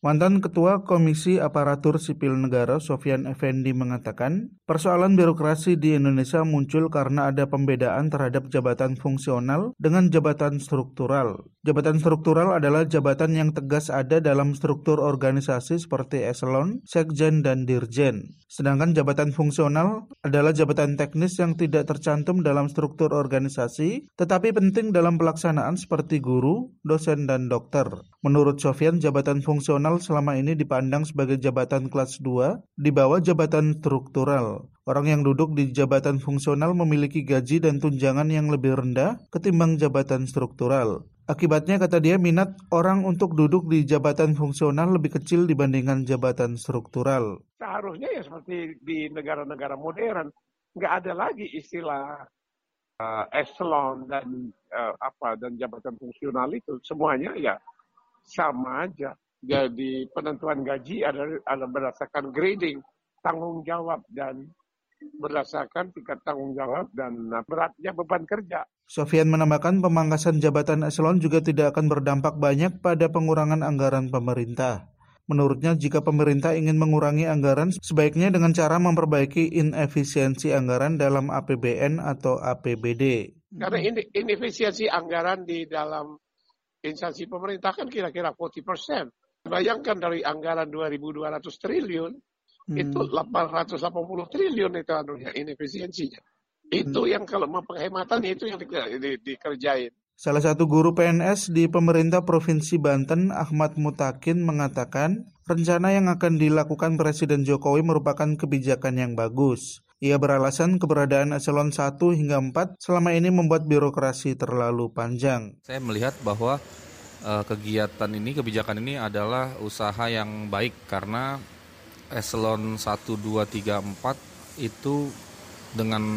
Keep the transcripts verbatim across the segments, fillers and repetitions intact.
Mantan Ketua Komisi Aparatur Sipil Negara Sofyan Effendi mengatakan, persoalan birokrasi di Indonesia muncul karena ada pembedaan terhadap jabatan fungsional dengan jabatan struktural. Jabatan struktural adalah jabatan yang tegas ada dalam struktur organisasi seperti eselon, sekjen, dan dirjen. Sedangkan jabatan fungsional adalah jabatan teknis yang tidak tercantum dalam struktur organisasi, tetapi penting dalam pelaksanaan seperti guru, dosen, dan dokter. Menurut Sofyan, jabatan fungsional selama ini dipandang sebagai jabatan kelas dua di bawah jabatan struktural. Orang yang duduk di jabatan fungsional memiliki gaji dan tunjangan yang lebih rendah ketimbang jabatan struktural. Akibatnya, kata dia, minat orang untuk duduk di jabatan fungsional lebih kecil dibandingkan jabatan struktural. Seharusnya ya seperti di negara-negara modern, nggak ada lagi istilah uh, eselon dan uh, apa dan jabatan fungsional itu, semuanya ya sama aja. Jadi penentuan gaji adalah, adalah berdasarkan grading, tanggung jawab, dan berdasarkan tingkat tanggung jawab dan beratnya beban kerja. Sofyan menambahkan pemangkasan jabatan eselon juga tidak akan berdampak banyak pada pengurangan anggaran pemerintah. Menurutnya, jika pemerintah ingin mengurangi anggaran, sebaiknya dengan cara memperbaiki inefisiensi anggaran dalam A P B N atau A P B D. Karena inefisiensi anggaran di dalam instansi pemerintah kan kira-kira empat puluh persen. Bayangkan dari anggaran dua ribu dua ratus triliun, hmm. itu delapan ratus delapan puluh triliun itu anunya inefisiensinya. Itu hmm. yang kalau mau penghematan itu yang di, di, dikerjain. Salah satu guru P N S di pemerintah Provinsi Banten, Ahmad Mutakin, mengatakan rencana yang akan dilakukan Presiden Jokowi merupakan kebijakan yang bagus. Ia beralasan keberadaan eselon satu hingga empat selama ini membuat birokrasi terlalu panjang. Saya melihat bahwa uh, kegiatan ini, kebijakan ini adalah usaha yang baik karena eselon satu, dua, tiga, empat itu dengan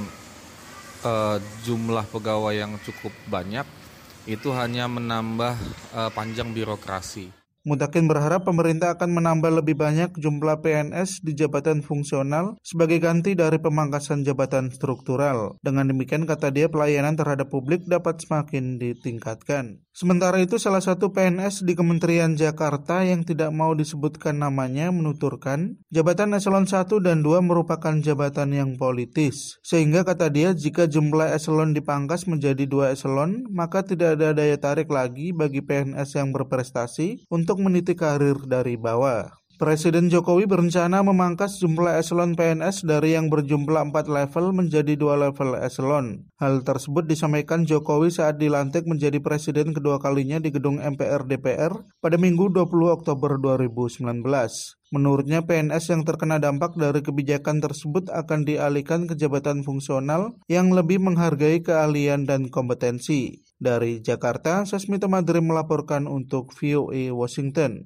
uh, jumlah pegawai yang cukup banyak itu hanya menambah uh, panjang birokrasi. Mutakin berharap pemerintah akan menambah lebih banyak jumlah P N S di jabatan fungsional sebagai ganti dari pemangkasan jabatan struktural. Dengan demikian, kata dia, pelayanan terhadap publik dapat semakin ditingkatkan. Sementara itu, salah satu P N S di Kementerian Jakarta yang tidak mau disebutkan namanya menuturkan, jabatan eselon satu dan dua merupakan jabatan yang politis. Sehingga, kata dia, jika jumlah eselon dipangkas menjadi dua eselon, maka tidak ada daya tarik lagi bagi P N S yang berprestasi untuk meniti karir dari bawah. Presiden Jokowi berencana memangkas jumlah eselon P N S dari yang berjumlah empat level menjadi dua level eselon. Hal tersebut disampaikan Jokowi saat dilantik menjadi presiden kedua kalinya di gedung M P R D P R pada Minggu dua puluh Oktober dua ribu sembilan belas. Menurutnya, P N S yang terkena dampak dari kebijakan tersebut akan dialihkan ke jabatan fungsional yang lebih menghargai keahlian dan kompetensi. Dari Jakarta, Sasmita Madrim melaporkan untuk V O A Washington.